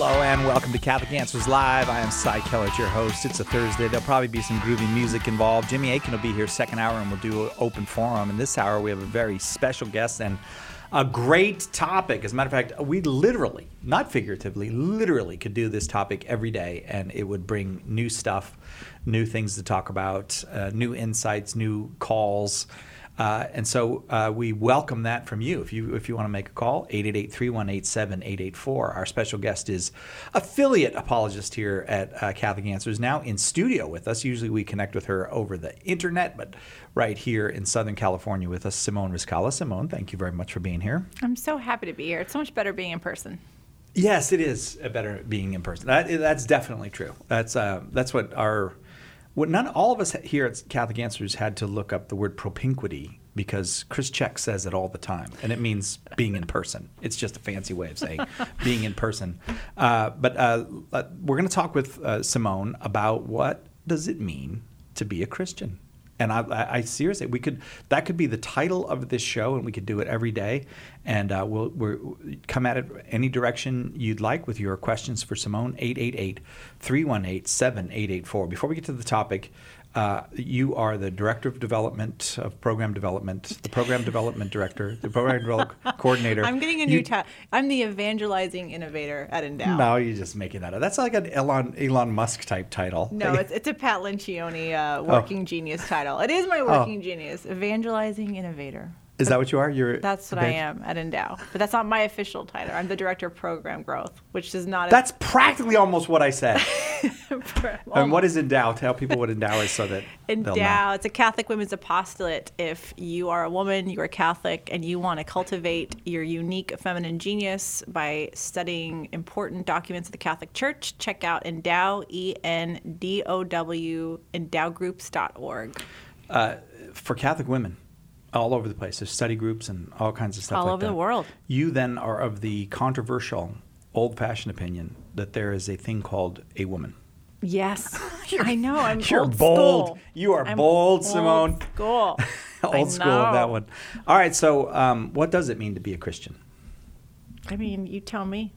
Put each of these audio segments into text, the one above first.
Hello and welcome to Catholic Answers Live. I am Cy Kellett, your host. It's a Thursday. There'll probably be some groovy music involved. Jimmy Akin will be here second hour and we'll do an open forum. In this hour, we have a very special guest and a great topic. As a matter of fact, we literally, not figuratively, literally could do this topic every day and it would bring new stuff, new things to talk about, new insights, new calls. And so we welcome that from you. If you want to make a call, 888-318-7884. Our special guest is affiliate apologist here at Catholic Answers, now in studio with us. Usually we connect with her over the internet, but right here in Southern California with us, Simone Riscala. Simone, thank you very much for being here. I'm so happy to be here. It's so much better being in person. Yes, it is better being in person. That's definitely true. That's what none all of us here at Catholic Answers had to look up the word propinquity because Chris Check says it all the time, and it means being in person. It's just a fancy way of saying being in person. But we're going to talk with Simone about what does it mean to be a Christian. And I seriously, that could be the title of this show, and we could do it every day. And we'll come at it any direction you'd like with your questions for Simone. 888-318-7884. Before we get to the topic, you are the Director of Development, of Program Development, the Program Development Director, the Program Development Coordinator. I'm getting a new title. I'm the Evangelizing Innovator at Endow. No, you're just making that up. That's like an Elon Musk type title. No, it's a Pat Lencioni working genius title. It is my working genius, Evangelizing Innovator. Is that what you are? That's what I am at Endow. But that's not my official title. I'm the Director of Program Growth, which is not... That's practically almost what I said. And what is Endow? Tell people what Endow is so that Endow, it's a Catholic women's apostolate. If you are a woman, you are Catholic, and you want to cultivate your unique feminine genius by studying important documents of the Catholic Church, check out Endow, ENDOW, endowgroups.org. For Catholic women, all over the place. There's study groups and all kinds of stuff all like over that. The world. You then are of the controversial, old-fashioned opinion that there is a thing called a woman. Yes. I know. I'm You're old bold. School. You are bold, Simone. Old school. Old school of that one. All right, so what does it mean to be a Christian? I mean, you tell me.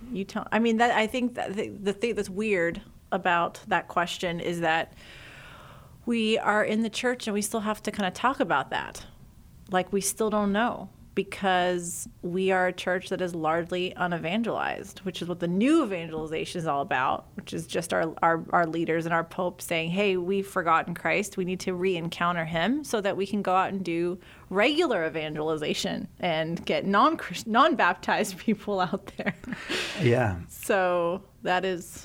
I think that the thing that's weird about that question is that we are in the church and we still have to kind of talk about that. Like, we still don't know because we are a church that is largely unevangelized, which is what the new evangelization is all about, which is just our leaders and our Pope saying, hey, we've forgotten Christ. We need to re-encounter him so that we can go out and do regular evangelization and get non-baptized people out there. Yeah. So that is...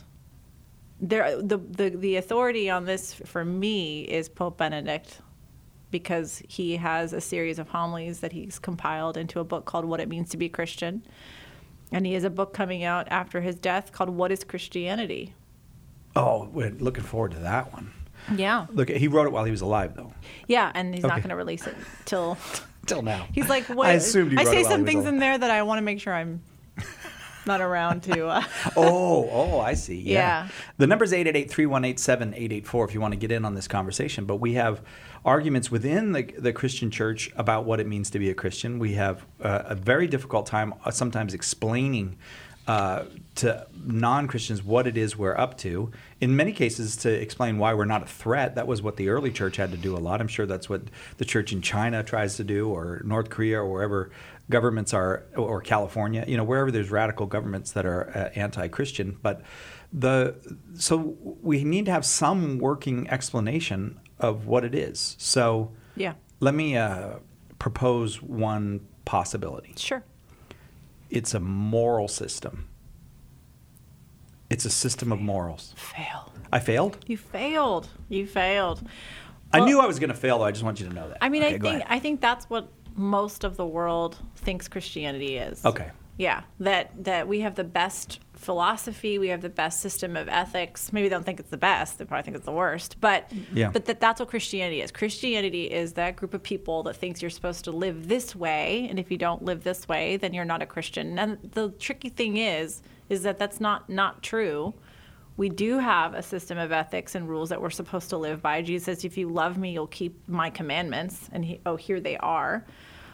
The authority on this for me is Pope Benedict, because he has a series of homilies that he's compiled into a book called What It Means to Be Christian. And he has a book coming out after his death called What is Christianity? Oh, we're looking forward to that one. Yeah. Look, he wrote it while he was alive, though. Yeah, and he's not going to release it till now. He's like, what? I assumed he wrote I say it while some he was things alive. in there that I want to make sure I'm not around to... Oh, I see. Yeah. The number is 888-318-7884 if you want to get in on this conversation. But we have arguments within the Christian church about what it means to be a Christian. We have a very difficult time sometimes explaining to non-Christians what it is we're up to. In many cases, to explain why we're not a threat. That was what the early church had to do a lot. I'm sure that's what the church in China tries to do, or North Korea, or wherever governments are, or California, wherever there's radical governments that are anti-Christian. But so we need to have some working explanation of what it is. So Yeah. Let me propose one possibility. Sure. It's a moral system. It's a system of morals. Failed. I failed? You failed. I knew I was going to fail, though. I just want you to know that. I mean, Okay, I think that's what most of the world thinks Christianity is. Okay. Yeah, that we have the best philosophy, we have the best system of ethics. Maybe they don't think it's the best; they probably think it's the worst. But that's what Christianity is. Christianity is that group of people that thinks you're supposed to live this way, and if you don't live this way, then you're not a Christian. And the tricky thing is that that's not true. We do have a system of ethics and rules that we're supposed to live by. Jesus says, if you love me, you'll keep my commandments. And here they are.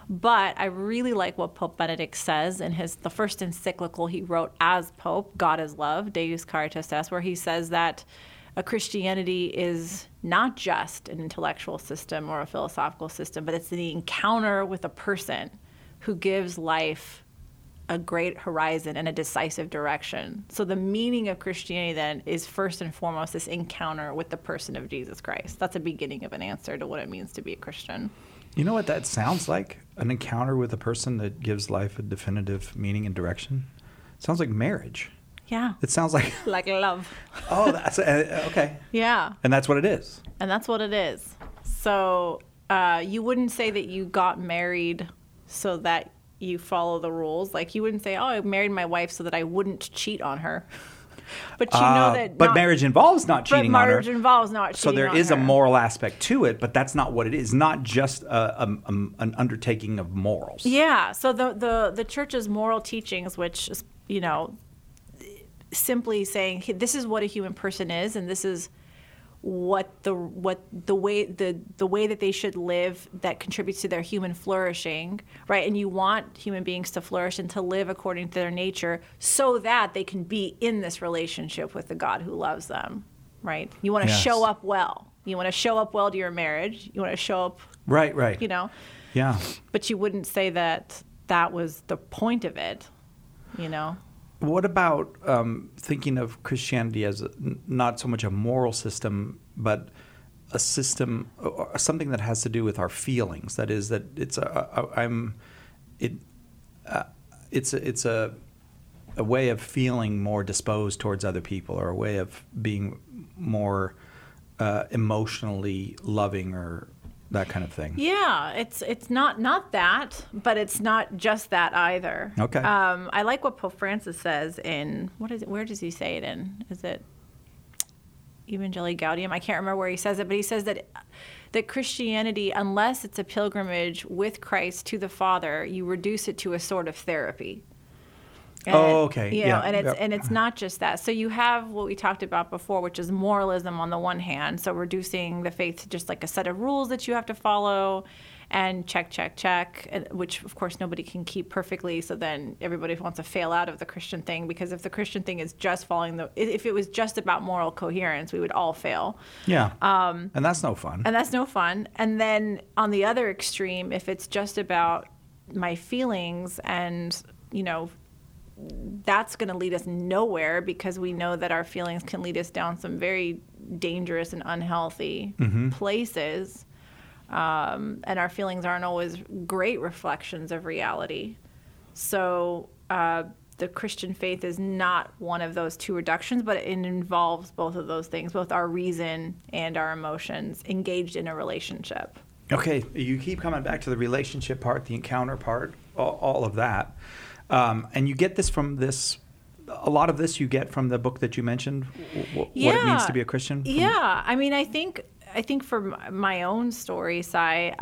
But I really like what Pope Benedict says in the first encyclical he wrote as Pope, God is Love, Deus Caritas Est, where he says that a Christianity is not just an intellectual system or a philosophical system, but it's the encounter with a person who gives life a great horizon and a decisive direction. So the meaning of Christianity then is first and foremost this encounter with the person of Jesus Christ. That's a beginning of an answer to what it means to be a Christian. You know what that sounds like? An encounter with a person that gives life a definitive meaning and direction? It sounds like marriage. Yeah. It sounds like... Like love. Oh, that's... okay. Yeah. And that's what it is. And that's what it is. So you wouldn't say that you got married so that you follow the rules. Like you wouldn't say, oh, I married my wife so that I wouldn't cheat on her. But you know that... But marriage involves not cheating on her. Marriage involves not cheating So there on is her. a moral aspect to it, but that's not what it is. Not just an undertaking of morals. Yeah. So the church's moral teachings, which is, simply saying, hey, this is what a human person is, and this is what the way that they should live that contributes to their human flourishing, right? And you want human beings to flourish and to live according to their nature so that they can be in this relationship with the God who loves them, right? You want to show up well. You want to show up well to your marriage. You want to show up, right. Yeah. But you wouldn't say that was the point of it, What about thinking of Christianity as not so much a moral system, but a system, or something that has to do with our feelings? That is, that it's a way of feeling more disposed towards other people, or a way of being more emotionally loving, or that kind of thing. Yeah, it's not that, but it's not just that either. Okay. I like what Pope Francis says in, where does he say it in? Is it Evangelii Gaudium? I can't remember where he says it, but he says that Christianity, unless it's a pilgrimage with Christ to the Father, you reduce it to a sort of therapy. And, okay. And it's not just that. So you have what we talked about before, which is moralism on the one hand. So reducing the faith to just like a set of rules that you have to follow, and check, which of course nobody can keep perfectly. So then everybody wants to fail out of the Christian thing, because if the Christian thing is just if it was just about moral coherence, we would all fail. Yeah. And that's no fun. And then on the other extreme, if it's just about my feelings, and that's going to lead us nowhere, because we know that our feelings can lead us down some very dangerous and unhealthy places. And our feelings aren't always great reflections of reality. So the Christian faith is not one of those two reductions, but it involves both of those things, both our reason and our emotions engaged in a relationship. Okay, you keep coming back to the relationship part, the encounter part, all of that. And you get this from a lot of this you get from the book that you mentioned, what it means to be a Christian? Yeah, I mean, I think for my own story, Sai,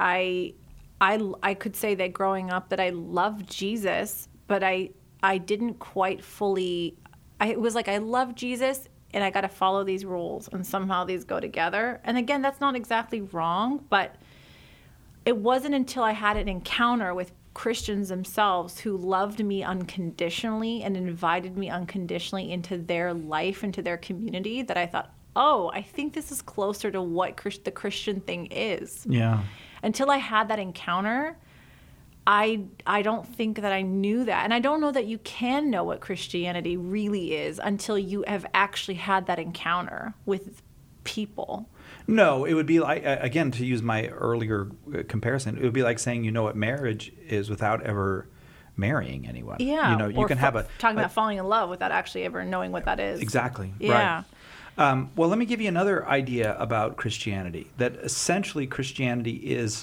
I could say that growing up that I loved Jesus, but I didn't quite fully, it was like I love Jesus and I got to follow these rules, and somehow these go together. And again, that's not exactly wrong, but it wasn't until I had an encounter with Christians themselves who loved me unconditionally and invited me unconditionally into their life, into their community, that I thought, oh, I think this is closer to what the Christian thing is. Yeah. Until I had that encounter, I don't think that I knew that. And I don't know that you can know what Christianity really is until you have actually had that encounter with people. No, it would be like, again, to use my earlier comparison, it would be like saying you know what marriage is without ever marrying anyone. Yeah. You can have talking about falling in love without actually ever knowing what that is. Exactly. Yeah. Right. Well, let me give you another idea about Christianity, that essentially Christianity is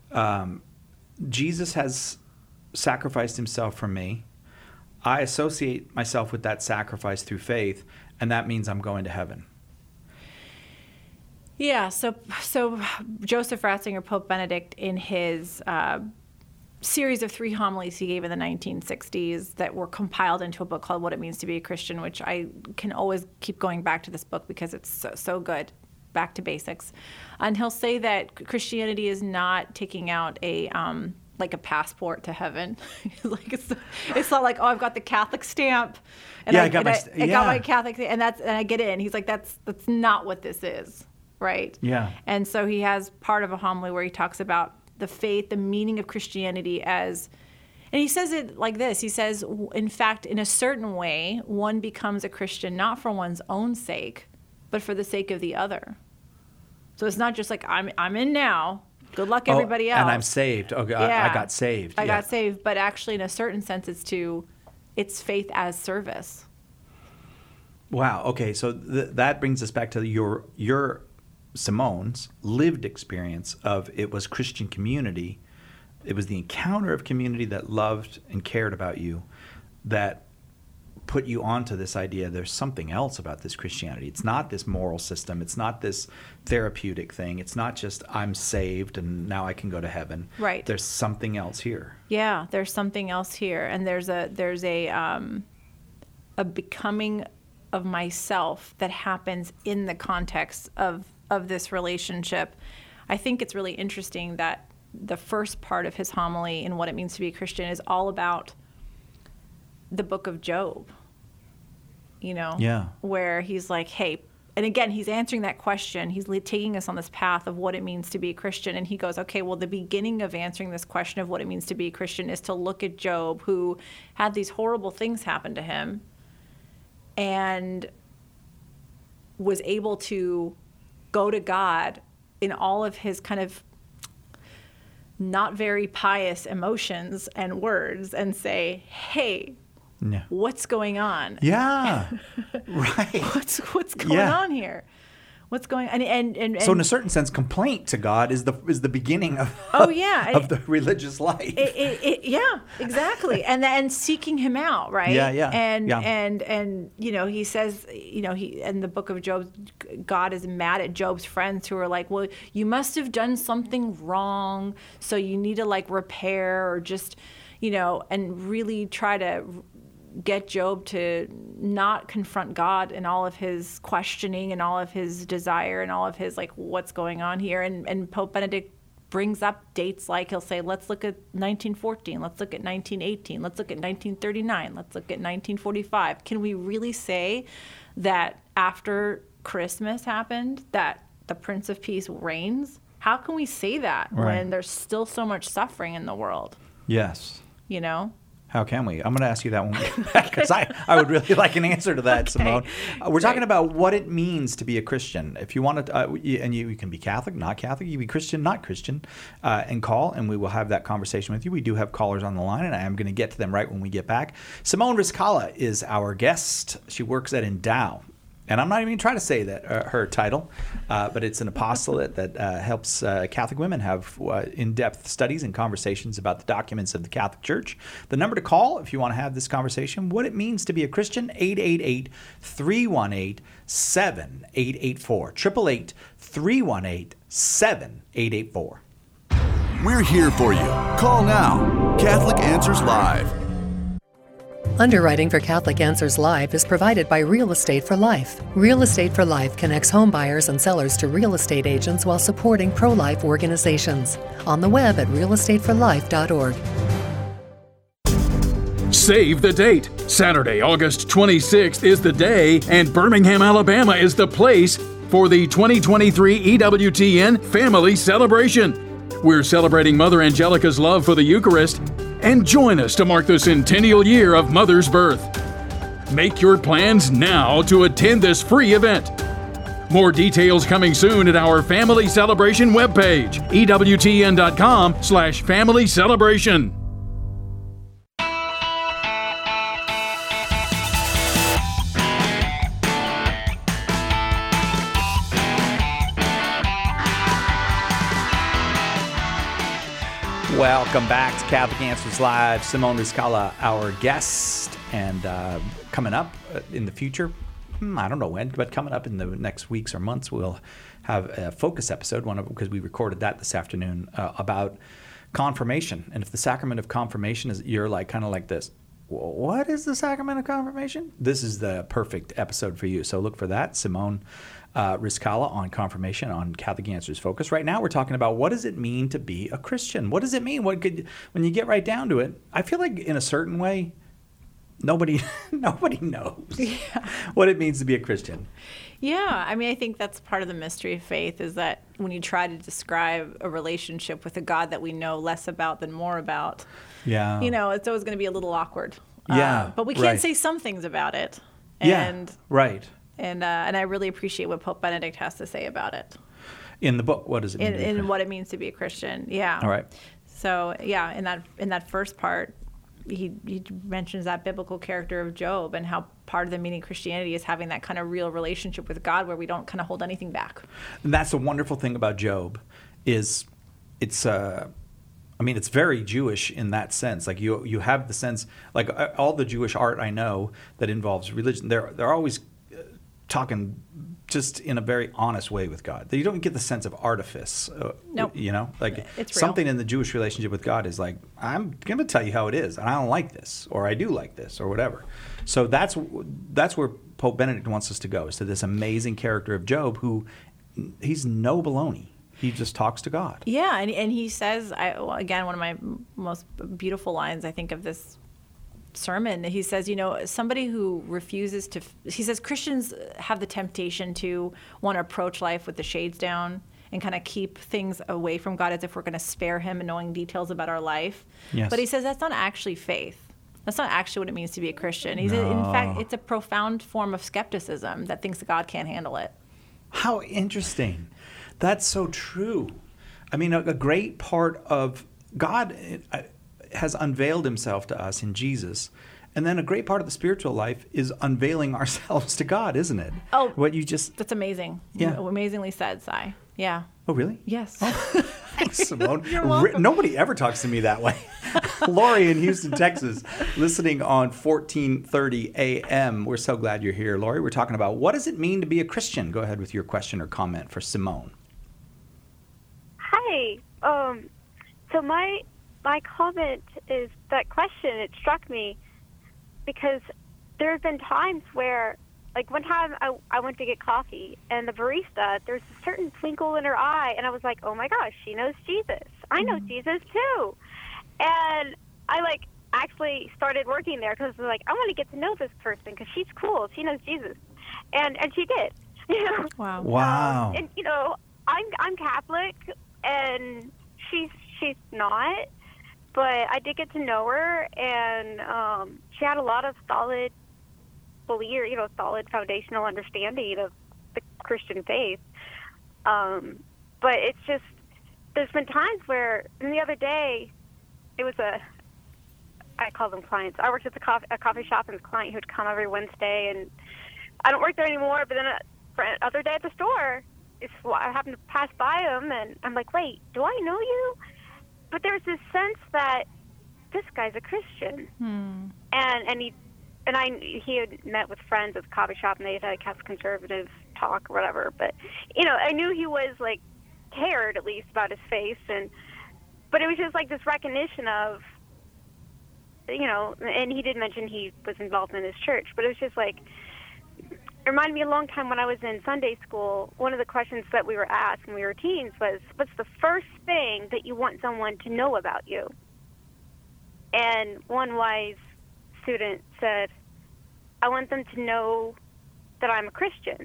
Jesus has sacrificed himself for me. I associate myself with that sacrifice through faith, and that means I'm going to heaven. Yeah, so Joseph Ratzinger, Pope Benedict, in his series of 3 homilies he gave in the 1960s that were compiled into a book called What It Means to Be a Christian, which I can always keep going back to this book because it's so good, back to basics. And he'll say that Christianity is not taking out a like a passport to heaven. Like it's not like, oh, I've got the Catholic stamp, and Yeah, I got my Catholic, and I get in. He's like, that's not what this is, right? Yeah. And so he has part of a homily where he talks about the faith, the meaning of Christianity as, and he says it like this. He says, in fact, in a certain way, one becomes a Christian not for one's own sake, but for the sake of the other. So it's not just like I'm in now. Good luck, everybody else. And I'm saved. Okay, yeah. I got saved. I got saved, but actually, in a certain sense, it's faith as service. Wow. Okay, so that brings us back to your Simone's lived experience of it was Christian community. It was the encounter of community that loved and cared about you that put you onto this idea there's something else about this Christianity. It's not this moral system. It's not this therapeutic thing. It's not just I'm saved and now I can go to heaven. Right. There's something else here. Yeah, there's something else here. And there's a becoming of myself that happens in the context of this relationship. I think it's really interesting that the first part of his homily in What It Means to Be a Christian is all about the book of Job, where he's like, hey, and again, he's answering that question. He's taking us on this path of what it means to be a Christian. And he goes, okay, well, the beginning of answering this question of what it means to be a Christian is to look at Job, who had these horrible things happen to him and was able to go to God in all of his kind of not very pious emotions and words and say, hey, what's going on? Yeah, right. What's going on here? What's going on? And so in a certain sense, complaint to God is the beginning of of the religious life. Yeah, exactly. And seeking Him out, right? Yeah. And he says, he in the book of Job, God is mad at Job's friends who are like, well, you must have done something wrong, so you need to like repair or just, and really try to get Job to not confront God in all of his questioning and all of his desire and all of his like what's going on here. And Pope Benedict brings up dates like he'll say, let's look at 1914, let's look at 1918, let's look at 1939, let's look at 1945. Can we really say that after Christmas happened that the Prince of Peace reigns? How can we say that when there's still so much suffering in the world? Yes. How can we? I'm going to ask you that one because I would really like an answer to that, Simone. We're talking about what it means to be a Christian. If you want to, and you can be Catholic, not Catholic, you can be Christian, not Christian, and call, and we will have that conversation with you. We do have callers on the line, and I am going to get to them right when we get back. Simone Rizkallah is our guest. She works at Endow. And I'm not even trying to say that her title, but it's an apostolate that helps Catholic women have in-depth studies and conversations about the documents of the Catholic Church. The number to call if you want to have this conversation, what it means to be a Christian, 888-318-7884. 888-318-7884. We're here for you. Call now. Catholic Answers Live. Underwriting for Catholic Answers Live is provided by Real Estate for Life. Real Estate for Life connects home buyers and sellers to real estate agents while supporting pro-life organizations. On the web at realestateforlife.org. Save the date. Saturday, August 26th is the day, and Birmingham, Alabama is the place for the 2023 EWTN Family Celebration. We're celebrating Mother Angelica's love for the Eucharist, and join us to mark the centennial year of Mother's birth. Make your plans now to attend this free event. More details coming soon at our Family Celebration webpage, EWTN.com/Family Celebration. Welcome back to Catholic Answers Live. Simone Rizkallah, our guest, and coming up in the future, I don't know when, but coming up in the next weeks or months, we'll have a focus episode, because we recorded that this afternoon, about confirmation. And if the sacrament of confirmation is, you're like kind of like this, what is the sacrament of confirmation? This is the perfect episode for you. So look for that. Simone Rizkallah on confirmation on Catholic Answers Focus. Right now we're talking about what does it mean to be a Christian? What does it mean? When you get right down to it, I feel like in a certain way, nobody knows what it means to be a Christian. Yeah, I mean, I think that's part of the mystery of faith is that when you try to describe a relationship with a God that we know less about than more about, it's always going to be a little awkward. But we can say some things about it. And, And I really appreciate what Pope Benedict has to say about it. In the book, what does it mean? In what it means to be a Christian, yeah. All right. So, in that first part, he mentions that biblical character of Job and how part of the meaning of Christianity is having that kind of real relationship with God where we don't kind of hold anything back. And that's the wonderful thing about Job is it's very Jewish in that sense. Like you have the sense, like all the Jewish art I know that involves religion, they're always talking just in a very honest way with God. You don't get the sense of artifice. Nope. It's something in the Jewish relationship with God is like, I'm going to tell you how it is, and I don't like this, or I do like this, or whatever. So that's where Pope Benedict wants us to go, is to this amazing character of Job who, he's no baloney. He just talks to God. Yeah, and he says, again, one of my most beautiful lines, I think, of this sermon, he says, somebody who refuses to, he says Christians have the temptation to want to approach life with the shades down and kind of keep things away from God as if we're going to spare him knowing details about our life. Yes. But he says that's not actually faith. That's not actually what it means to be a Christian. In fact, it's a profound form of skepticism that thinks that God can't handle it. How interesting. That's so true. I mean, a great part of God has unveiled himself to us in Jesus. And then a great part of the spiritual life is unveiling ourselves to God, isn't it? Oh, that's amazing. Yeah. Amazingly said, Sai. Yeah. Oh, really? Yes. Oh. Thanks, Simone. You're welcome. Nobody ever talks to me that way. Lori in Houston, Texas, listening on 1430 AM. We're so glad you're here. Lori, we're talking about what does it mean to be a Christian? Go ahead with your question or comment for Simone. Hi. So my comment is that question, it struck me because there have been times where, like one time I went to get coffee and the barista, there's a certain twinkle in her eye and I was like, oh my gosh, she knows Jesus. I know Jesus too. And I actually started working there because I was like, I want to get to know this person because she's cool. She knows Jesus. And she did. Wow. Wow. And I'm Catholic and she's not. But I did get to know her, and she had a lot of solid foundational understanding of the Christian faith. But it's just, there's been times where, and the other day, it was I call them clients. I worked at a coffee shop, and a client who would come every Wednesday, and I don't work there anymore, but then for another day at the store, I happened to pass by him, and I'm like, wait, do I know you? But there's this sense that this guy's a Christian, and he had met with friends at the coffee shop, and they had a conservative talk or whatever. But I knew he was cared at least about his faith, but it was just this recognition of, and he did mention he was involved in his church, but it was just it reminded me a long time when I was in Sunday school, one of the questions that we were asked when we were teens was, what's the first thing that you want someone to know about you? And one wise student said, I want them to know that I'm a Christian.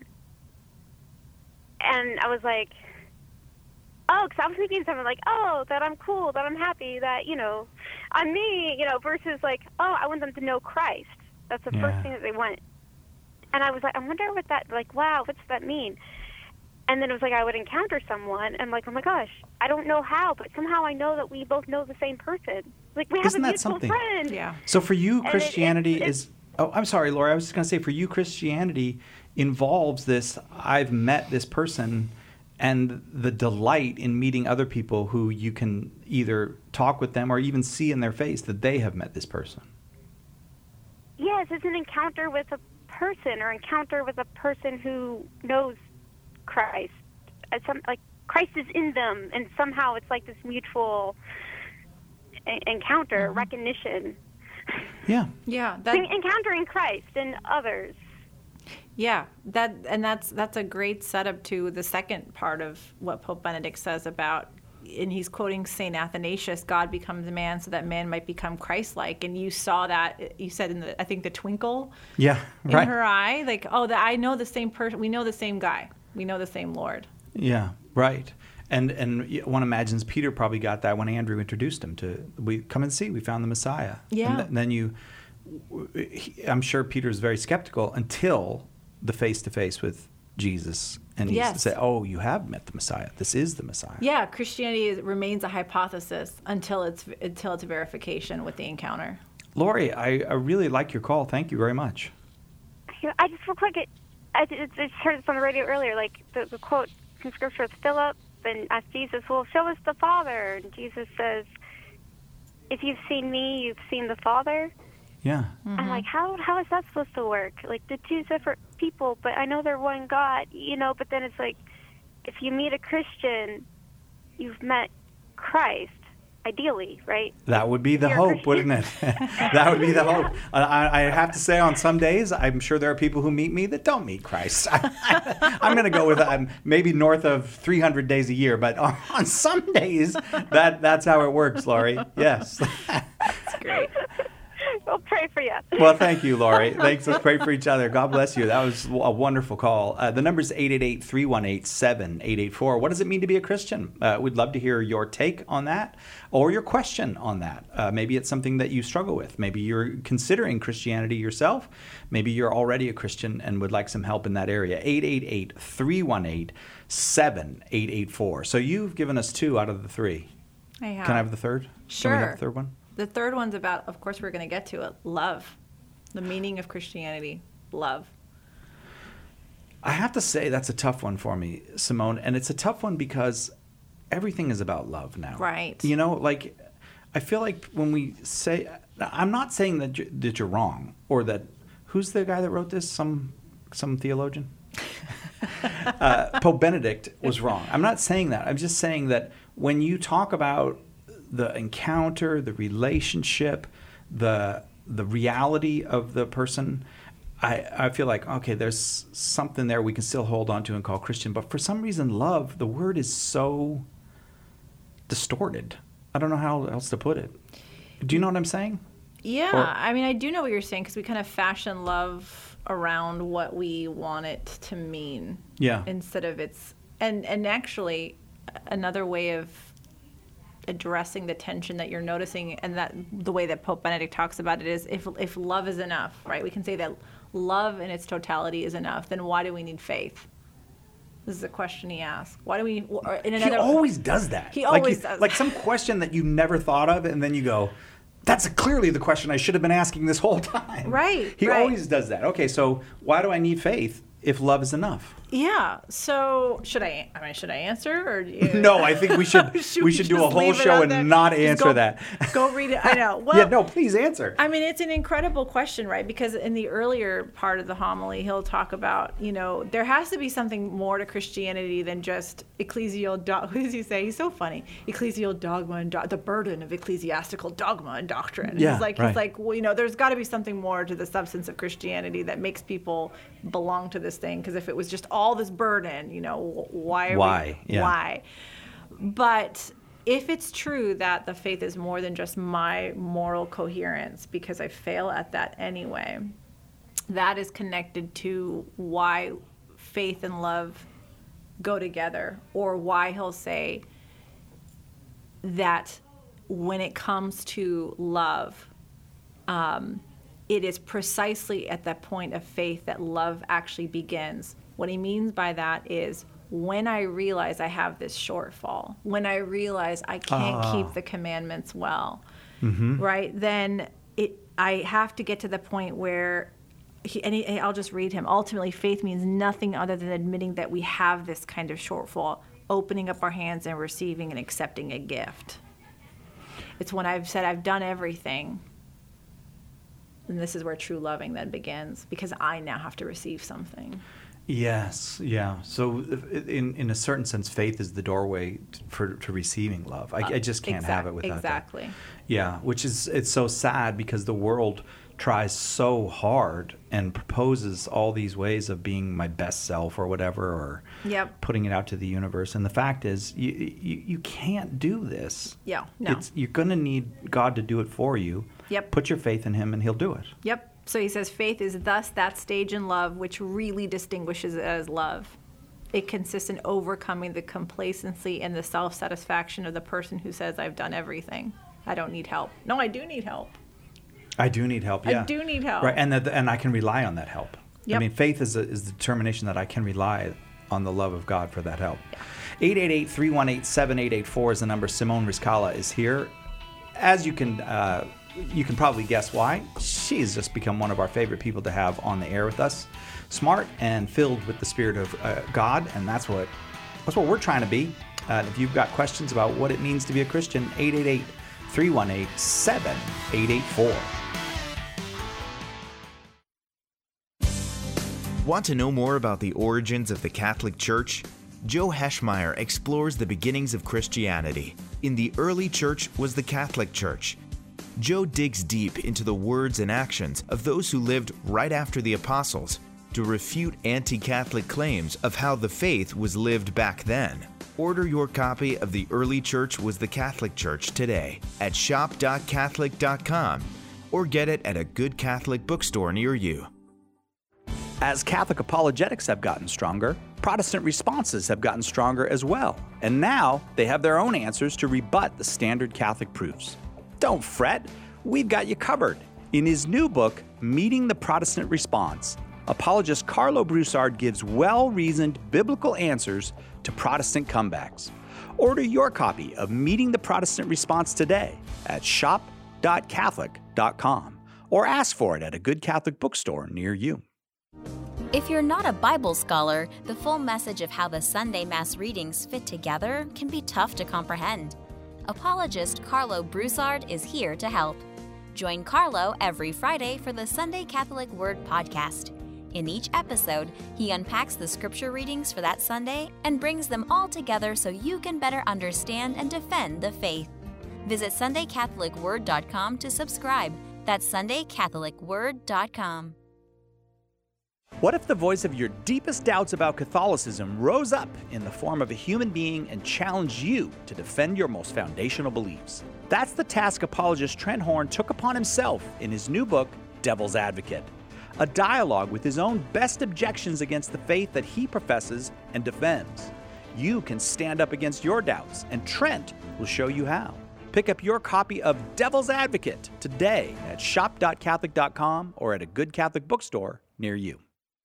And I was like, oh, because I was thinking something that I'm cool, that I'm happy, that, I'm me, versus oh, I want them to know Christ. That's the first thing that they want. And I was like, I wonder what that, wow, what's that mean? And then it was I would encounter someone, and I'm like, oh my gosh, I don't know how, but somehow I know that we both know the same person. We have Isn't a that mutual something? friend. Yeah. So for you, Christianity is... Oh, I'm sorry, Laura. I was just going to say, for you, Christianity involves this, I've met this person, and the delight in meeting other people who you can either talk with them or even see in their face that they have met this person. Yes, it's an encounter with a person, or encounter with a person who knows Christ. Christ is in them, and somehow it's this mutual encounter, recognition. Yeah. Yeah, Encountering Christ and others. Yeah, that's a great setup to the second part of what Pope Benedict says about, and he's quoting St. Athanasius, God becomes man so that man might become Christ-like. And you saw that, you said in the twinkle Yeah, right. in her eye, like, oh, I know the same person, we know the same guy, we know the same Lord. Yeah, right. And one imagines Peter probably got that when Andrew introduced him to, we come and see, we found the Messiah. Yeah. And then I'm sure Peter's very skeptical until the face-to-face with Jesus. And he said, oh, you have met the Messiah. This is the Messiah. Yeah, Christianity remains a hypothesis until it's verification with the encounter. Lori, I really like your call. Thank you very much. I just real quick, I just heard this on the radio earlier, like the quote from Scripture with Philip, and asked Jesus, well, show us the Father. And Jesus says, if you've seen me, you've seen the Father. Yeah. Mm-hmm. I'm like, how is that supposed to work? Like, the two separate people, but I know they're one God, but then it's like, if you meet a Christian, you've met Christ, ideally, right? That would be the hope, wouldn't it? That would be the hope. I have to say, on some days, I'm sure there are people who meet me that don't meet Christ. I'm going to go with maybe north of 300 days a year, but on some days, that's how it works, Lori. Yes. That's great. We'll pray for you. Well, thank you, Lori. Thanks. Let's pray for each other. God bless you. That was a wonderful call. The number is 888-318-7884. What does it mean to be a Christian? We'd love to hear your take on that or your question on that. Maybe it's something that you struggle with. Maybe you're considering Christianity yourself. Maybe you're already a Christian and would like some help in that area. 888-318-7884. So you've given us 2 out of the 3. I have. Can I have the third? Sure. Can we have the third one? The third one's about, of course, we're going to get to it, love. The meaning of Christianity, love. I have to say that's a tough one for me, Simone. And it's a tough one because everything is about love now. Right. I feel like when we say, I'm not saying that you're wrong or that, who's the guy that wrote this? Some theologian? Pope Benedict was wrong. I'm not saying that. I'm just saying that when you talk about the encounter, the relationship, the reality of the person, I feel like, okay, there's something there we can still hold on to and call Christian. But for some reason, love, the word is so distorted. I don't know how else to put it. Do you know what I'm saying? Yeah, I do know what you're saying because we kind of fashion love around what we want it to mean. Yeah. Instead of and actually another way of addressing the tension that you're noticing, and that the way that Pope Benedict talks about it is if love is enough, right? We can say that love in its totality is enough. Then why do we need faith? This is a question he asks. Why do we? He always does that. He always does. Like some question that you never thought of, and then you go, "That's clearly the question I should have been asking this whole time." Right. He always does that. Okay, so why do I need faith if love is enough? Yeah. So should I answer or? No, I think we should. we should do a whole show and not answer that. Go read it. I know. Well, yeah. No, please answer. It's an incredible question, right? Because in the earlier part of the homily, he'll talk about, there has to be something more to Christianity than just ecclesial. What does he say? He's so funny. Ecclesial dogma and the burden of ecclesiastical dogma and doctrine. Yeah, he's like, well, there's got to be something more to the substance of Christianity that makes people belong to this thing. Because if it was just all this burden, why? Why? But if it's true that the faith is more than just my moral coherence, because I fail at that anyway, that is connected to why faith and love go together, or why he'll say that when it comes to love, it is precisely at that point of faith that love actually begins. What he means by that is when I realize I have this shortfall, when I realize I can't keep the commandments well, right? Then I have to get to the point where, I'll just read him. Ultimately, faith means nothing other than admitting that we have this kind of shortfall, opening up our hands and receiving and accepting a gift. It's when I've said I've done everything. And this is where true loving then begins, because I now have to receive something. Yes, yeah. So in a certain sense, faith is the doorway to receiving love. I just can't have it without exactly. that. Yeah, it's so sad because the world tries so hard and proposes all these ways of being my best self or whatever, or putting it out to the universe. And the fact is, you can't do this. Yeah, no. You're going to need God to do it for you. Yep. Put your faith in him and he'll do it. Yep. So he says, faith is thus that stage in love which really distinguishes it as love. It consists in overcoming the complacency and the self-satisfaction of the person who says, I've done everything. I don't need help. No, I do need help. I do need help, yeah. I do need help. Right, and I can rely on that help. Yep. I mean, faith is the determination that I can rely on the love of God for that help. 888-318-7884 is the number. Simone Rizcala is here. As you can probably guess why. She's just become one of our favorite people to have on the air with us. Smart and filled with the Spirit of God, and that's what we're trying to be. If you've got questions about what it means to be a Christian, 888-318-7884. Want to know more about the origins of the Catholic Church? Joe Heschmeyer explores the beginnings of Christianity. In the early church was the Catholic Church. Joe digs deep into the words and actions of those who lived right after the apostles to refute anti-Catholic claims of how the faith was lived back then. Order your copy of The Early Church Was the Catholic Church today at shop.catholic.com or get it at a good Catholic bookstore near you. As Catholic apologetics have gotten stronger, Protestant responses have gotten stronger as well. And now they have their own answers to rebut the standard Catholic proofs. Don't fret, we've got you covered. In his new book, Meeting the Protestant Response, apologist Carlo Broussard gives well-reasoned biblical answers to Protestant comebacks. Order your copy of Meeting the Protestant Response today at shop.catholic.com or ask for it at a good Catholic bookstore near you. If you're not a Bible scholar, the full message of how the Sunday Mass readings fit together can be tough to comprehend. Apologist Carlo Broussard is here to help. Join Carlo every Friday for the Sunday Catholic Word podcast. In each episode, he unpacks the scripture readings for that Sunday and brings them all together so you can better understand and defend the faith. Visit SundayCatholicWord.com to subscribe. That's SundayCatholicWord.com. What if the voice of your deepest doubts about Catholicism rose up in the form of a human being and challenged you to defend your most foundational beliefs? That's the task apologist Trent Horn took upon himself in his new book, Devil's Advocate, a dialogue with his own best objections against the faith that he professes and defends. You can stand up against your doubts, and Trent will show you how. Pick up your copy of Devil's Advocate today at shop.catholic.com or at a good Catholic bookstore near you.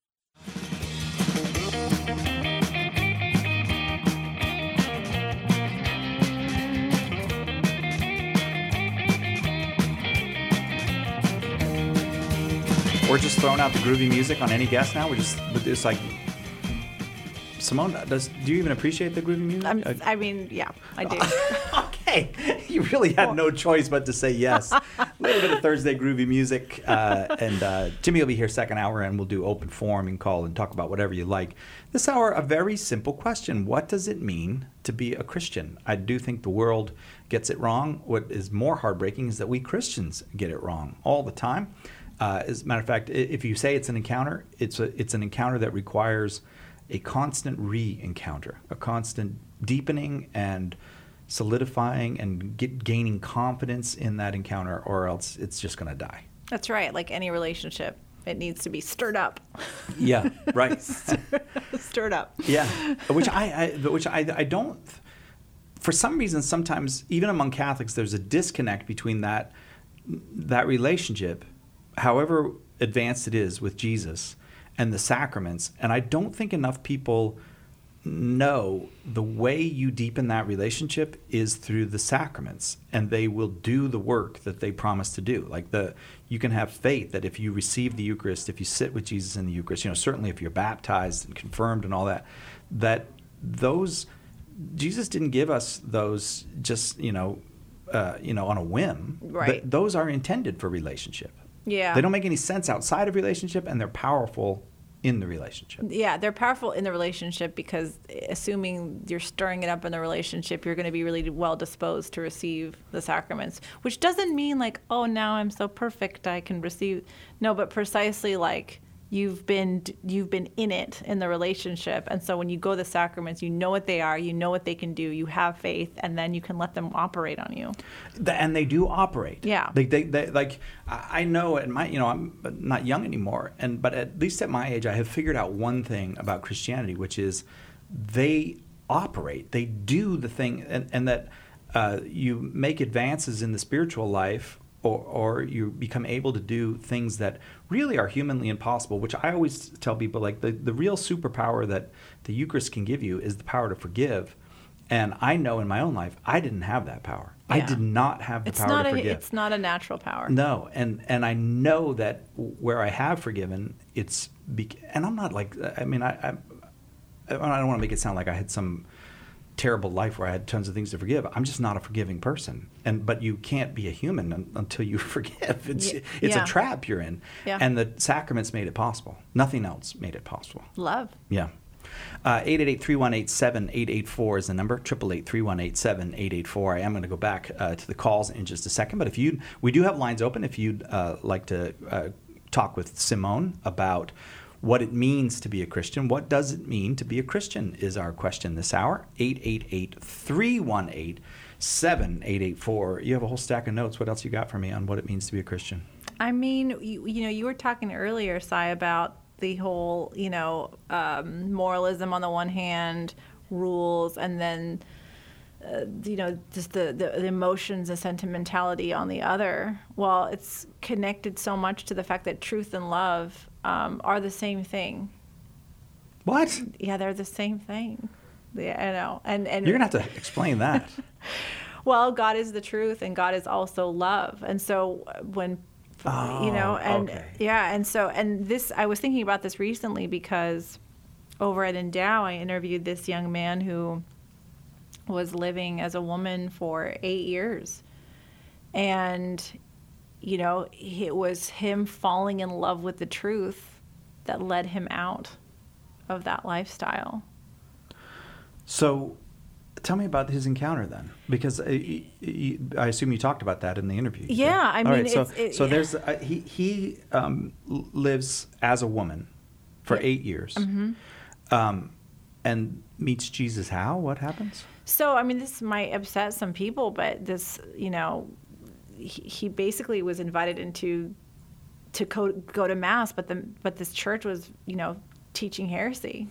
We're just throwing out the groovy music on any guest now. It's like, Simone, do you even appreciate the groovy music? I mean, yeah, I do. Okay, you really had no choice but to say yes. A little bit of Thursday groovy music, and Jimmy will be here second hour, and we'll do open forum and call and talk about whatever you like. This hour, a very simple question: what does it mean to be a Christian? I do think the world gets it wrong. What is more heartbreaking is that we Christians get it wrong all the time. As a matter of fact, if you say it's an encounter, it's an encounter that requires a constant re-encounter, a constant deepening and solidifying and gaining confidence in that encounter, or else it's just going to die. That's right. Like any relationship, it needs to be stirred up. Yeah, right. Stirred up. Yeah, which I don't. For some reason, sometimes even among Catholics, there's a disconnect between that relationship, however advanced it is with Jesus, and the sacraments. And I don't think enough people know the way you deepen that relationship is through the sacraments, and they will do the work that they promise to do. Like you can have faith that if you receive the Eucharist, if you sit with Jesus in the Eucharist, certainly if you're baptized and confirmed and all that those, Jesus didn't give us those just, on a whim. Right. Those are intended for relationship. Yeah. They don't make any sense outside of relationship, and they're powerful in the relationship. Yeah, they're powerful in the relationship because assuming you're stirring it up in the relationship, you're going to be really well disposed to receive the sacraments, which doesn't mean like, oh, now I'm so perfect I can receive. No, but precisely like you've been in it in the relationship. And so when you go to the sacraments, you know what they are, you know what they can do, you have faith, and then you can let them operate on you. And they do operate. Yeah. They like, I know at my, I'm not young anymore, but at least at my age, I have figured out one thing about Christianity, which is they operate, they do the thing, and that you make advances in the spiritual life, or you become able to do things that really are humanly impossible, which I always tell people, like the real superpower that the Eucharist can give you is the power to forgive. And I know in my own life, I didn't have that power. Yeah. I did not have the power to forgive. It's not a natural power. No, and I know that where I have forgiven, and I'm not like, I mean, I don't want to make it sound like I had some terrible life where I had tons of things to forgive. I'm just not a forgiving person. But you can't be a human until you forgive. It's a trap you're in. Yeah. And the sacraments made it possible. Nothing else made it possible. Love. Yeah. 888-318-7884 is the number. 888-318-7884. I am going to go back to the calls in just a second. But we do have lines open if you'd like to talk with Simone about what it means to be a Christian. What does it mean to be a Christian is our question this hour. 888-318-7884. You have a whole stack of notes. What else you got for me on what it means to be a Christian? I mean, you were talking earlier, Cy, about the whole, moralism on the one hand, rules, and then, just the emotions and sentimentality on the other. Well, it's connected so much to the fact that truth and love are the same thing. What? Yeah, they're the same thing. Yeah, I know. And you're gonna have to explain that. Well, God is the truth, and God is also love. And so when okay. Yeah, and this, I was thinking about this recently because over at Endow, I interviewed this young man who was living as a woman for 8 years, and it was him falling in love with the truth that led him out of that lifestyle. So tell me about his encounter then, because I assume you talked about that in the interview. Yeah, I mean, so there's he lives as a woman for 8 years, and meets Jesus. How? What happens? So I mean, this might upset some people, but this, he basically was invited to go to mass, but this church was teaching heresy,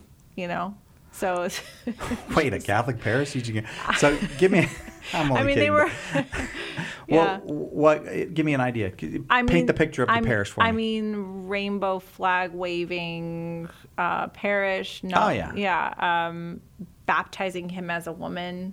So wait, a Catholic parish teaching? So give me. I'm only kidding. They were. Yeah. Well, give me an idea. Paint the picture of the parish for me. I mean, rainbow flag waving parish. No, oh yeah. Yeah. Baptizing him as a woman.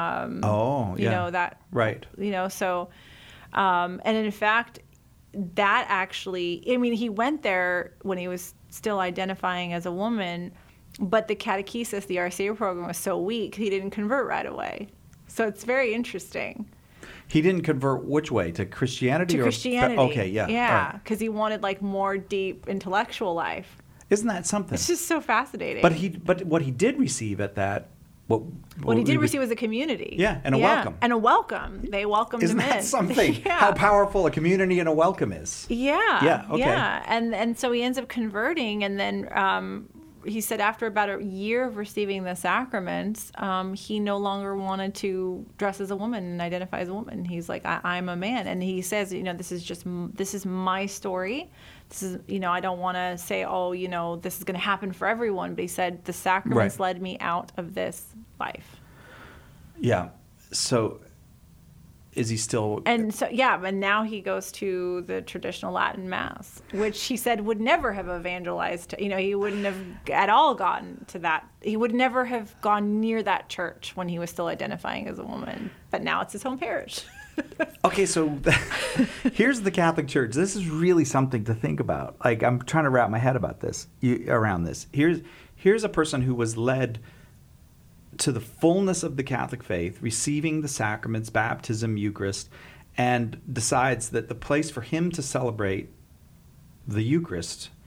That. Right. So, and in fact, that actually, I mean, he went there when he was still identifying as a woman. But the catechesis, the RCA program, was so weak, he didn't convert right away. So it's very interesting. He didn't convert which way? To Christianity? To Christianity. Okay, yeah. Yeah, because he wanted more deep intellectual life. Isn't that something? It's just so fascinating. But what he did receive at that... What he did receive was a community. Yeah, and a welcome. And a welcome. They welcomed him in. Isn't that something? Yeah. How powerful a community and a welcome is. Yeah. Yeah, okay. Yeah, and so he ends up converting, and then... he said after about a year of receiving the sacraments, he no longer wanted to dress as a woman and identify as a woman. He's like, I'm a man. And he says, this is my story. This is, I don't want to say, this is going to happen for everyone. But he said, the sacraments led me out of this life. Yeah. So is he still... And so, yeah, and now he goes to the traditional Latin Mass, which he said would never have evangelized. He wouldn't have at all gotten to that. He would never have gone near that church when he was still identifying as a woman. But now it's his home parish. Okay, so here's the Catholic Church. This is really something to think about. I'm trying to wrap my head around this. Here's a person who was led to the fullness of the Catholic faith, receiving the sacraments, baptism, Eucharist, and decides that the place for him to celebrate the Eucharist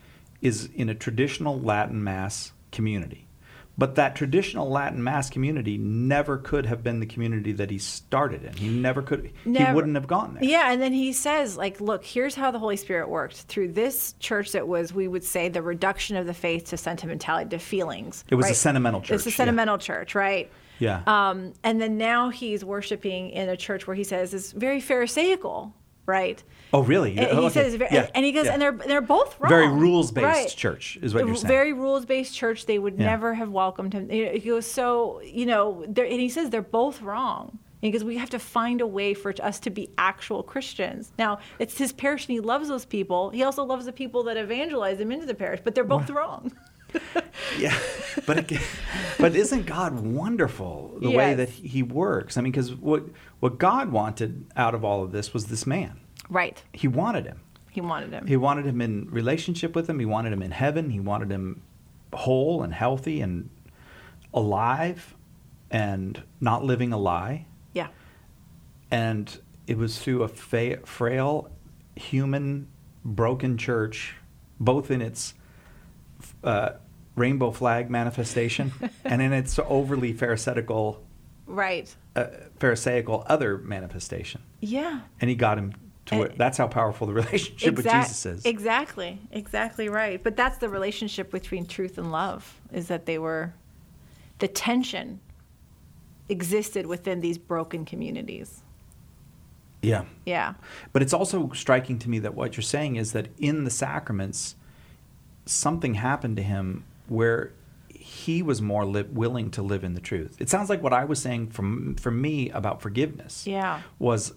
is in a traditional Latin Mass community. But that traditional Latin Mass community never could have been the community that he started in. He never could. He wouldn't have gone there. Yeah, and then he says, like, look, here's how the Holy Spirit worked. Through this church that was, we would say, the reduction of the faith to sentimentality, to feelings. It was a sentimental church. It's a sentimental church, right? Yeah. And then now he's worshiping in a church where he says is very Pharisaical, right? Oh, really? And he says, and he goes, and they're both wrong. Very rules-based church is what you're saying. Very rules-based church. They would never have welcomed him. He goes, so, and he says they're both wrong. Because we have to find a way for us to be actual Christians. Now, it's his parish and he loves those people. He also loves the people that evangelize him into the parish, but they're both wrong. Yeah, but isn't God wonderful the way that he works? I mean, because what God wanted out of all of this was this man. Right. He wanted him. He wanted him. He wanted him in relationship with him. He wanted him in heaven. He wanted him whole and healthy and alive and not living a lie. Yeah. And it was through a frail, human, broken church, both in its rainbow flag manifestation and in its overly pharisaical other manifestation. Yeah. And he got him to it. That's how powerful the relationship with Jesus is. Exactly right. But that's the relationship between truth and love, is that the tension existed within these broken communities. Yeah. Yeah. But it's also striking to me that what you're saying is that in the sacraments, something happened to him where he was more willing to live in the truth. It sounds like what I was saying for me about forgiveness. Yeah. Was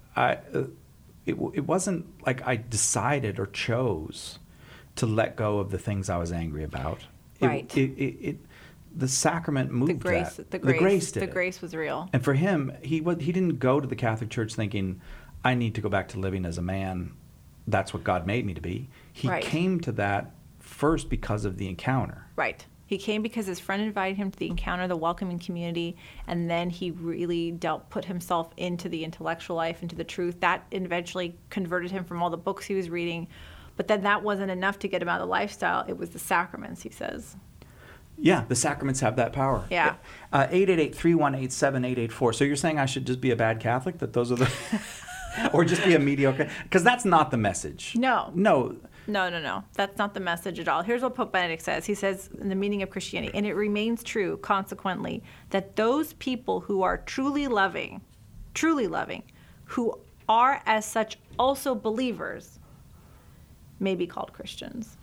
it wasn't like I decided or chose to let go of the things I was angry about. Right. The sacrament moved the grace, that. The grace did the it. grace was real. And for him, he didn't go to the Catholic Church thinking, I need to go back to living as a man. That's what God made me to be. He came to that first because of the encounter. Right. He came because his friend invited him to the encounter, the welcoming community, and then he really put himself into the intellectual life, into the truth. That eventually converted him from all the books he was reading. But then that wasn't enough to get him out of the lifestyle. It was the sacraments, he says. Yeah, the sacraments have that power. Yeah. 888-318-7884. So you're saying I should just be a bad Catholic? That those are the... or just be a mediocre... Because that's not the message. No. No. That's not the message at all. Here's what Pope Benedict says. He says in the meaning of Christianity, and it remains true, consequently, that those people who are truly loving, who are as such also believers, may be called Christians.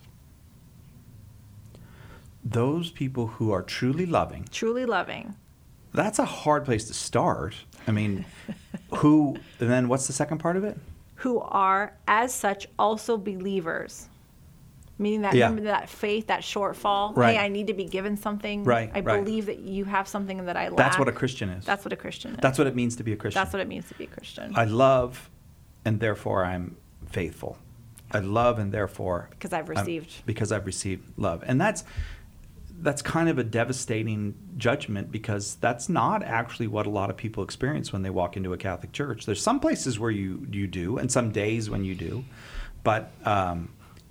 Those people who are truly loving. That's a hard place to start. I mean, and then what's the second part of it? Who are, as such, also believers. Meaning that, remember that faith, that shortfall. Right. Hey, I need to be given something. Right. I believe that you have something that I lack. That's what a Christian is. That's what a Christian is. That's what it means to be a Christian. That's what it means to be a Christian. I love, and therefore I'm faithful. I love, and therefore... Because I've received love. And that's kind of a devastating judgment, because that's not actually what a lot of people experience when they walk into a Catholic church. There's some places where you do, and some days when you do, but I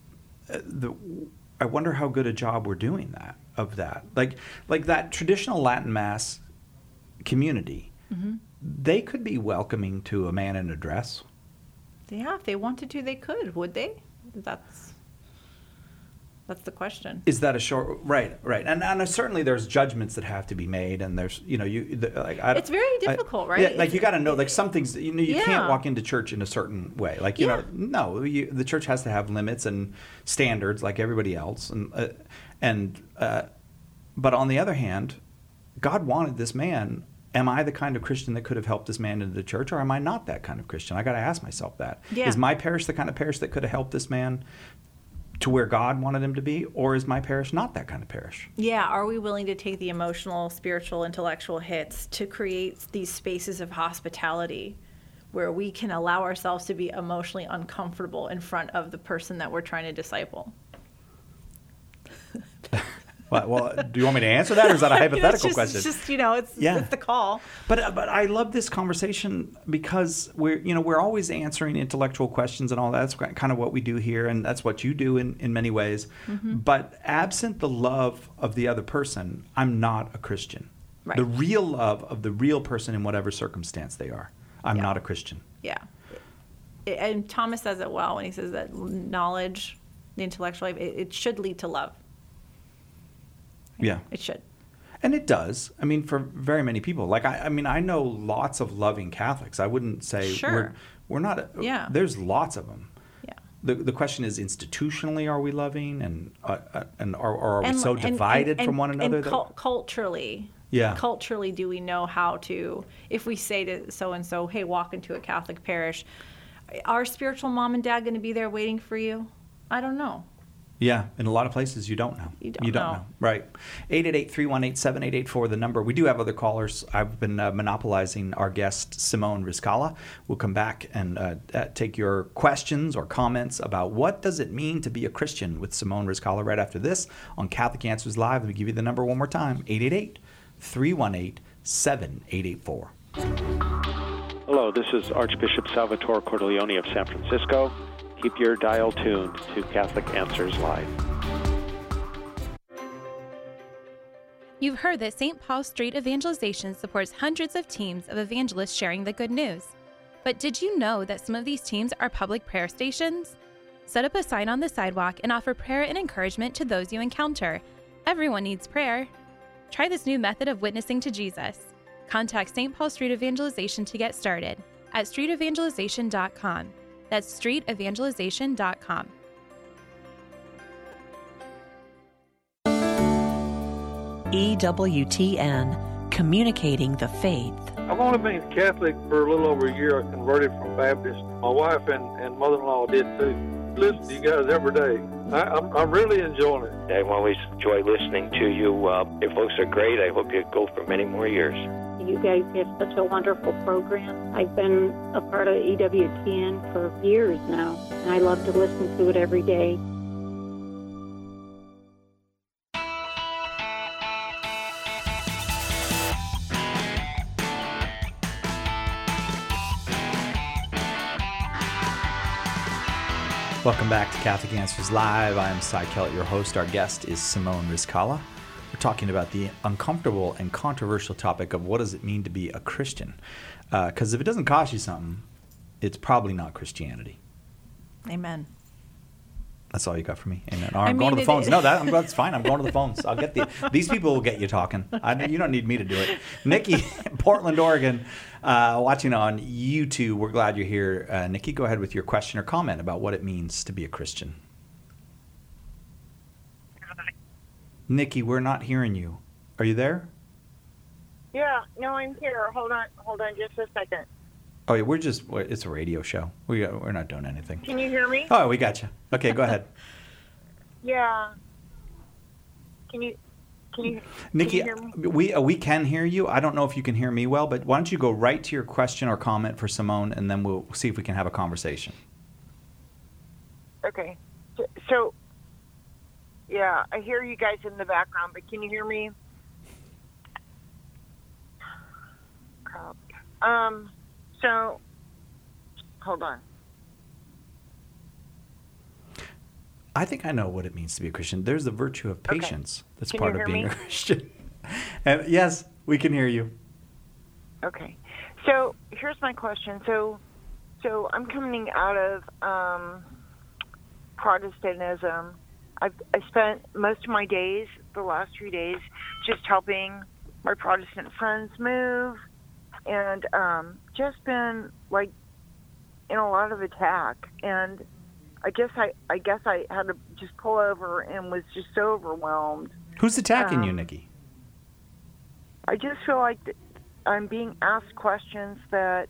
wonder how good a job we're doing of that. Like that traditional Latin Mass community, they could be welcoming to a man in a dress. Yeah, if they wanted to, they could. Would they? That's the question. Is that a short... Right. And certainly there's judgments that have to be made, and there's, it's very difficult, right? Yeah, like you got to know, like some things, you can't walk into church in a certain way. Like, the church has to have limits and standards like everybody else. But on the other hand, God wanted this man. Am I the kind of Christian that could have helped this man into the church, or am I not that kind of Christian? I got to ask myself that. Yeah. Is my parish the kind of parish that could have helped this man to where God wanted him to be, or is my parish not that kind of parish? Yeah, are we willing to take the emotional, spiritual, intellectual hits to create these spaces of hospitality where we can allow ourselves to be emotionally uncomfortable in front of the person that we're trying to disciple? Well, do you want me to answer that, or is that a hypothetical question? It's just it's the call. But I love this conversation because we're always answering intellectual questions and all that. That's kind of what we do here, and that's what you do in many ways. Mm-hmm. But absent the love of the other person, I'm not a Christian. Right. The real love of the real person in whatever circumstance they are, I'm not a Christian. Yeah. And Thomas says it well when he says that knowledge, the intellectual life, it should lead to love. Right? Yeah. It should. And it does. I mean, for very many people. Like, I know lots of loving Catholics. I wouldn't say we're not. There's lots of them. Yeah. The question is, institutionally, are we loving? And are we so divided from one another? Culturally. Yeah. Culturally, do we know how to, if we say to so-and-so, hey, walk into a Catholic parish, are spiritual mom and dad going to be there waiting for you? I don't know. Yeah, in a lot of places you don't know. You don't know. Right. 888-318-7884, the number. We do have other callers. I've been monopolizing our guest, Simone Rizcala. We'll come back and take your questions or comments about what does it mean to be a Christian with Simone Rizcala right after this on Catholic Answers Live. Let me give you the number one more time, 888-318-7884. Hello, this is Archbishop Salvatore Cordileone of San Francisco. Keep your dial tuned to Catholic Answers Live. You've heard that St. Paul Street Evangelization supports hundreds of teams of evangelists sharing the good news. But did you know that some of these teams are public prayer stations? Set up a sign on the sidewalk and offer prayer and encouragement to those you encounter. Everyone needs prayer. Try this new method of witnessing to Jesus. Contact St. Paul Street Evangelization to get started at streetevangelization.com. That's streetevangelization.com. EWTN, communicating the faith. I've only been Catholic for a little over a year. I converted from Baptist. My wife and mother-in-law did too. Listen to you guys every day. I'm really enjoying it. I always enjoy listening to you. Your folks are great. I hope you go for many more years. You guys have such a wonderful program. I've been a part of EWTN for years now, and I love to listen to it every day. Welcome back to Catholic Answers Live. I am Cy Kellett, your host. Our guest is Simone Rizcala. We're talking about the uncomfortable and controversial topic of what does it mean to be a Christian? Because if it doesn't cost you something, it's probably not Christianity. Amen. That's all you got for me. Amen. I'm going to the phones. No, that's fine. I'm going to the phones. I'll get these people will get you talking. You don't need me to do it. Nikki, Portland, Oregon, watching on YouTube. We're glad you're here. Nikki, go ahead with your question or comment about what it means to be a Christian. Nikki, we're not hearing you. Are you there? Yeah, no, I'm here. Hold on just a second. Oh, yeah, it's a radio show. We're not doing anything. Can you hear me? Oh, we got you. Okay, go ahead. Yeah. Can you Nikki, hear me? we can hear you. I don't know if you can hear me well, but why don't you go right to your question or comment for Simone, and then we'll see if we can have a conversation. Okay. So yeah, I hear you guys in the background, but can you hear me? Crap. So, hold on. I think I know what it means to be a Christian. There's the virtue of patience that's Can part you of hear being me? a Christian. And yes, we can hear you. Okay. So, here's my question. So I'm coming out of Protestantism. I spent most of my days, the last 3 days, just helping my Protestant friends move. And just been like in a lot of attack, and I guess I had to just pull over and was just so overwhelmed. Who's attacking you, Nikki? I just feel like I'm being asked questions that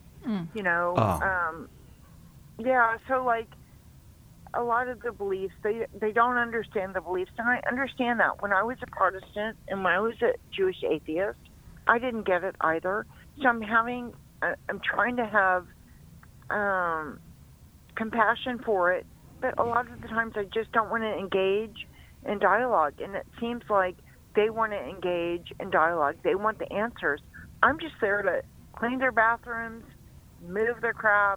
yeah. So like a lot of the beliefs, they don't understand the beliefs, and I understand that. When I was a Protestant and when I was a Jewish atheist, I didn't get it either. So I'm trying to have compassion for it, but a lot of the times I just don't want to engage in dialogue. And it seems like they want to engage in dialogue. They want the answers. I'm just there to clean their bathrooms, move their crap,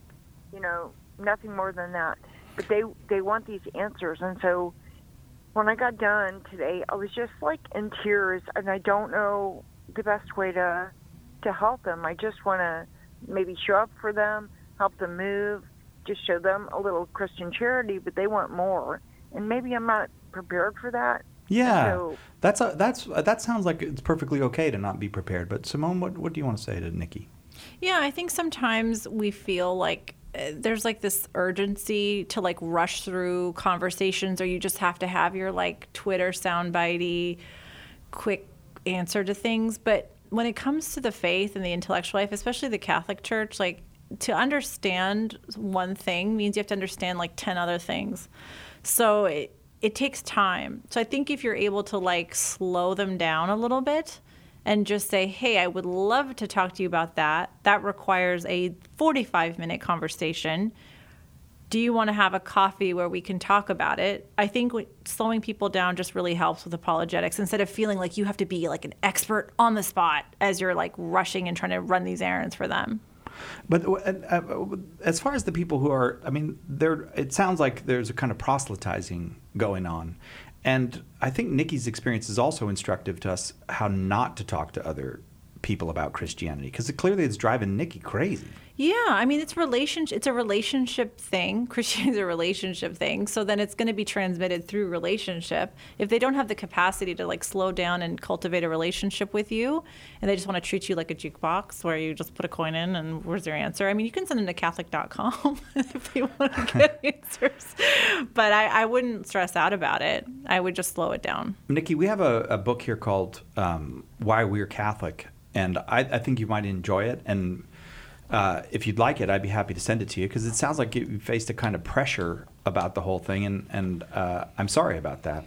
nothing more than that. But they want these answers. And so when I got done today, I was just like in tears, and I don't know the best way to help them. I just want to maybe show up for them, help them move, just show them a little Christian charity, but they want more. And maybe I'm not prepared for that. Yeah, so, that sounds like it's perfectly okay to not be prepared. But Simone, what do you want to say to Nikki? Yeah, I think sometimes we feel like there's like this urgency to like rush through conversations, or you just have to have your like Twitter soundbitey quick answer to things. But when it comes to the faith and the intellectual life, especially the Catholic Church, like to understand one thing means you have to understand like 10 other things. So it takes time. So I think if you're able to like slow them down a little bit and just say, hey, I would love to talk to you about that. That requires a 45-minute conversation. Do you want to have a coffee where we can talk about it? I think slowing people down just really helps with apologetics, instead of feeling like you have to be like an expert on the spot as you're like rushing and trying to run these errands for them. But as far as the people who are, it sounds like there's a kind of proselytizing going on. And I think Nikki's experience is also instructive to us how not to talk to other people about Christianity, because clearly it's driving Nikki crazy. Yeah, it's a relationship thing. Christianity is a relationship thing. So then it's going to be transmitted through relationship. If they don't have the capacity to like slow down and cultivate a relationship with you, and they just want to treat you like a jukebox where you just put a coin in and where's their answer? You can send them to Catholic.com if they want to get answers. But I wouldn't stress out about it. I would just slow it down. Nikki, we have a book here called Why We're Catholic, and I think you might enjoy it. And if you'd like it, I'd be happy to send it to you, because it sounds like you faced a kind of pressure about the whole thing, and I'm sorry about that.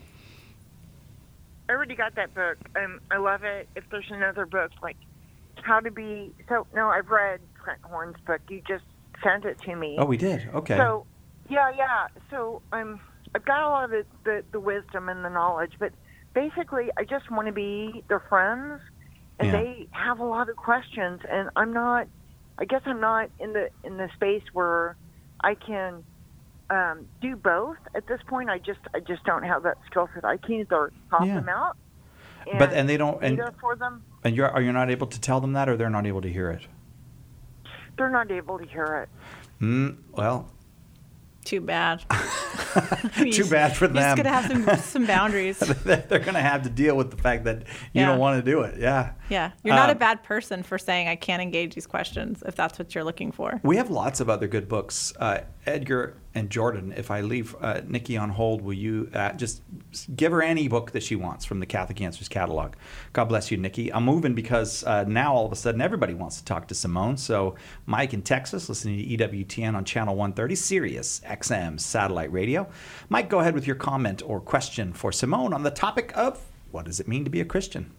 I already got that book. I love it. If there's another book, like How to Be... No, I've read Trent Horn's book. You just sent it to me. Oh, we did? Okay. So, yeah. So I've got a lot of the wisdom and the knowledge, but basically I just want to be their friends, and they have a lot of questions, and I guess I'm not in the space where I can do both at this point. I just don't have that skill set. I can either help them out, and they don't, either for them. And are you not able to tell them that, or they're not able to hear it? They're not able to hear it. Well, too bad. Too bad for them. You're just going to have some boundaries. They're going to have to deal with the fact that you don't want to do it. Yeah. Yeah. You're not a bad person for saying I can't engage these questions if that's what you're looking for. We have lots of other good books. Edgar and Jordan, if I leave Nikki on hold, will you just give her any book that she wants from the Catholic Answers catalog? God bless you, Nikki. I'm moving because now all of a sudden everybody wants to talk to Simone. So Mike in Texas, listening to EWTN on Channel 130, Sirius XM satellite radio. Mike, go ahead with your comment or question for Simone on the topic of what does it mean to be a Christian?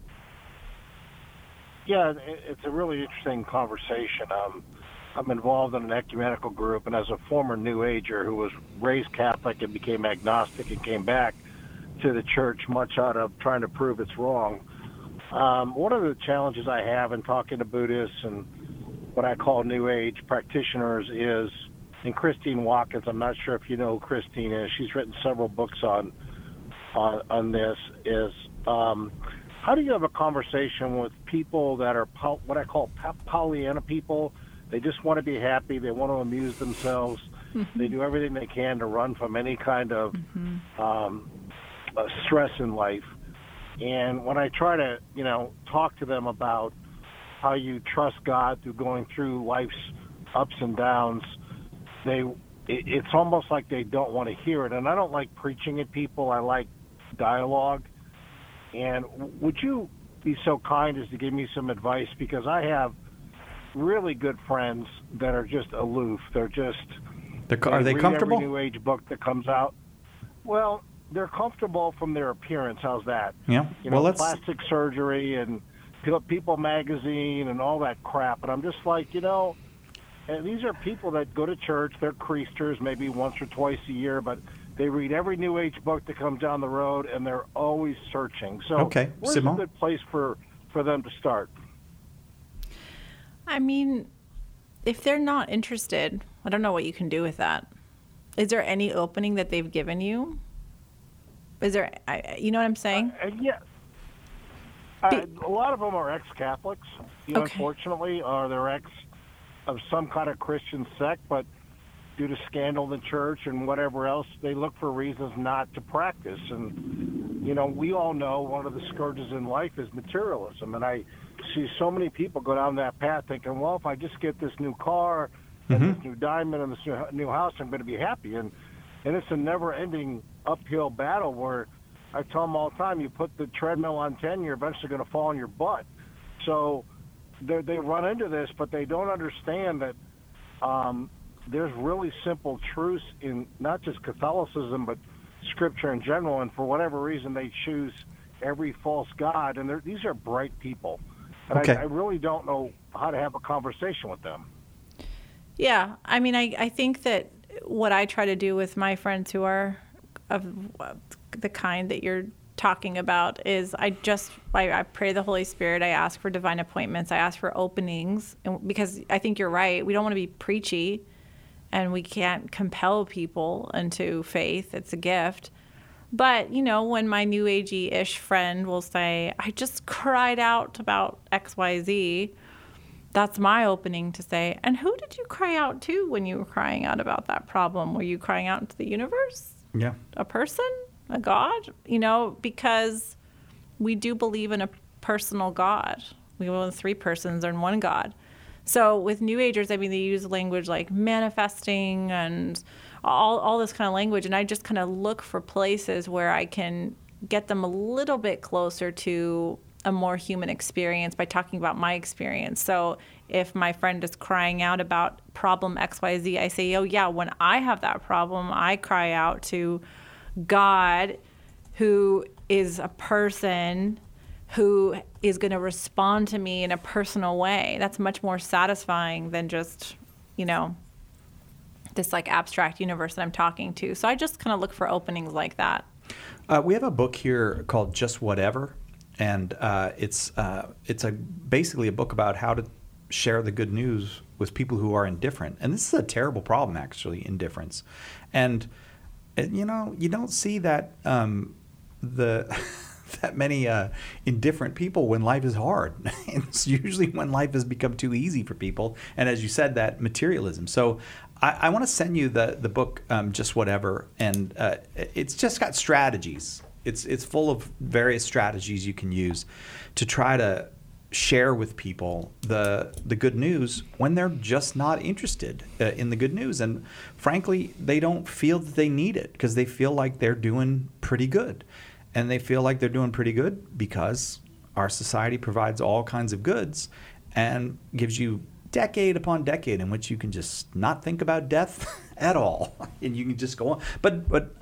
Yeah, it's a really interesting conversation. I'm involved in an ecumenical group, and as a former New Ager who was raised Catholic and became agnostic and came back to the church much out of trying to prove it's wrong, one of the challenges I have in talking to Buddhists and what I call New Age practitioners is, and Christine Watkins, I'm not sure if you know who Christine is, she's written several books on this, is how do you have a conversation with people that are what I call Pollyanna people? They just want to be happy. They want to amuse themselves. Mm-hmm. They do everything they can to run from any kind of stress in life. And when I try to, talk to them about how you trust God through going through life's ups and downs, it's almost like they don't want to hear it. And I don't like preaching at people. I like dialogue. And would you be so kind as to give me some advice? Because I have really good friends that are just aloof. Are they comfortable? Every New Age book that comes out. Well, they're comfortable from their appearance. How's that? Yeah. Plastic surgery and People Magazine and all that crap. And I'm just like, and these are people that go to church. They're creasters maybe once or twice a year, but They read every New Age book that comes down the road, and they're always searching. So okay. where's Simone? a good place for them to start? I mean, if they're not interested, I don't know what you can do with that. Is there any opening that they've given you? Is there, you know what I'm saying? Yes. A lot of them are ex-Catholics, unfortunately, or they're ex of some kind of Christian sect, but due to scandal in the church and whatever else, they look for reasons not to practice. And, we all know one of the scourges in life is materialism. And I see so many people go down that path thinking, well, if I just get this new car and this new diamond and this new house, I'm going to be happy. And it's a never-ending uphill battle where I tell them all the time, you put the treadmill on 10, you're eventually going to fall on your butt. So they run into this, but they don't understand that there's really simple truths in not just Catholicism, but Scripture in general. And for whatever reason, they choose every false god. And these are bright people. And I really don't know how to have a conversation with them. Yeah. I mean, I think that what I try to do with my friends who are of the kind that you're talking about is I pray the Holy Spirit. I ask for divine appointments. I ask for openings. And because I think you're right. We don't want to be preachy. And we can't compel people into faith. It's a gift. But, when my New Agey-ish friend will say, I just cried out about XYZ, that's my opening to say, and who did you cry out to when you were crying out about that problem? Were you crying out to the universe? Yeah. A person? A God? Because we do believe in a personal God. We believe in 3 persons and 1 God. So with New Agers, they use language like manifesting and all this kind of language. And I just kind of look for places where I can get them a little bit closer to a more human experience by talking about my experience. So if my friend is crying out about problem XYZ, I say, oh, yeah, when I have that problem, I cry out to God, who is a person who is going to respond to me in a personal way. That's much more satisfying than just, this like abstract universe that I'm talking to. So I just kind of look for openings like that. We have a book here called Just Whatever, and it's basically a book about how to share the good news with people who are indifferent. And this is a terrible problem, actually, indifference. And, you don't see that that many indifferent people when life is hard. It's usually when life has become too easy for people. And as you said, that materialism. So I want to send you the book, Just Whatever. And it's just got strategies. It's full of various strategies you can use to try to share with people the good news when they're just not interested in the good news. And frankly, they don't feel that they need it because they feel like they're doing pretty good. And they feel like they're doing pretty good because our society provides all kinds of goods and gives you decade upon decade in which you can just not think about death at all. And you can just go on. But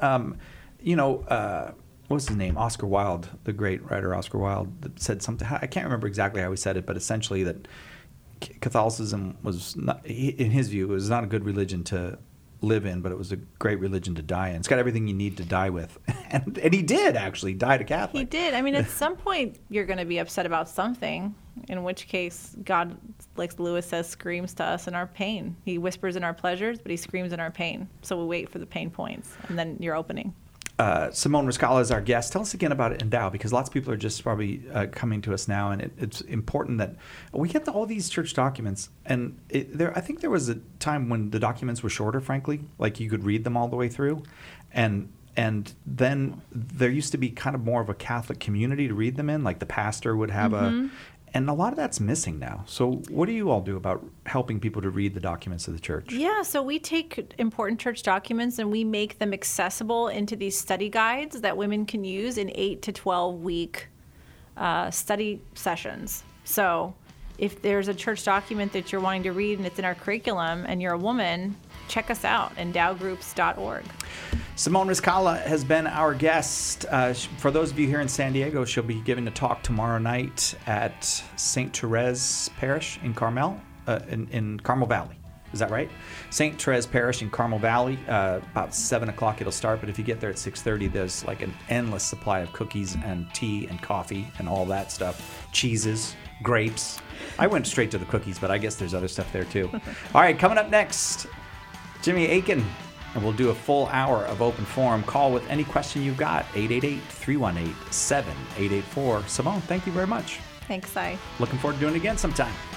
what's his name? Oscar Wilde, the great writer Oscar Wilde, said something. I can't remember exactly how he said it, but essentially that Catholicism was, not, in his view, it was not a good religion to live in, but it was a great religion to die in. It's got everything you need to die with. And he did actually die to Catholic. He did. I mean, at some point, you're going to be upset about something, in which case God, like Lewis says, screams to us in our pain. He whispers in our pleasures, but he screams in our pain. So we wait for the pain points, and then you're opening. Simone Riscala is our guest. Tell us again about Endow, because lots of people are just probably coming to us now, and it's important that we get all these church documents. And I think there was a time when the documents were shorter, frankly, like you could read them all the way through, and then there used to be kind of more of a Catholic community to read them in, like the pastor would have and a lot of that's missing now. So what do you all do about helping people to read the documents of the church? Yeah, so we take important church documents and we make them accessible into these study guides that women can use in 8 to 12 week study sessions. So if there's a church document that you're wanting to read and it's in our curriculum and you're a woman, check us out, endowgroups.org. Simone Riscala has been our guest. For those of you here in San Diego, she'll be giving a talk tomorrow night at St. Therese Parish in Carmel, in Carmel Valley. Is that right? St. Therese Parish in Carmel Valley. About 7 o'clock it'll start, but if you get there at 6:30, there's like an endless supply of cookies and tea and coffee and all that stuff. Cheeses, grapes. I went straight to the cookies, but I guess there's other stuff there too. All right, coming up next, Jimmy Akin. And we'll do a full hour of open forum. Call with any question you've got. 888-318-7884. Simone, thank you very much. Thanks, Si. Looking forward to doing it again sometime.